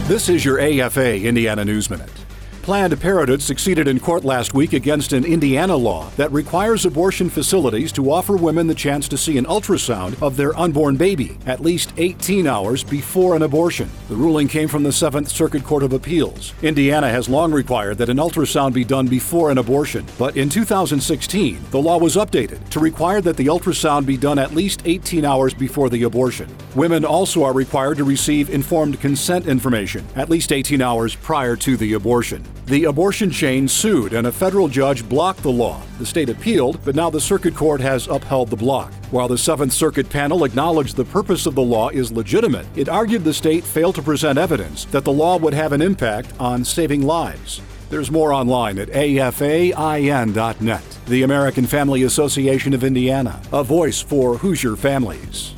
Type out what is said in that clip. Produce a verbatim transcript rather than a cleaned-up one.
This is your A F A Indiana News Minute. Planned Parenthood succeeded in court last week against an Indiana law that requires abortion facilities to offer women the chance to see an ultrasound of their unborn baby at least eighteen hours before an abortion. The ruling came from the Seventh Circuit Court of Appeals. Indiana has long required that an ultrasound be done before an abortion, but in two thousand sixteen, the law was updated to require that the ultrasound be done at least eighteen hours before the abortion. Women also are required to receive informed consent information at least eighteen hours prior to the abortion. The abortion chain sued and a federal judge blocked the law. The state appealed, but now the circuit court has upheld the block. While the Seventh Circuit panel acknowledged the purpose of the law is legitimate, it argued the state failed to present evidence that the law would have an impact on saving lives. There's more online at A F A I N dot net. The American Family Association of Indiana, a voice for Hoosier families.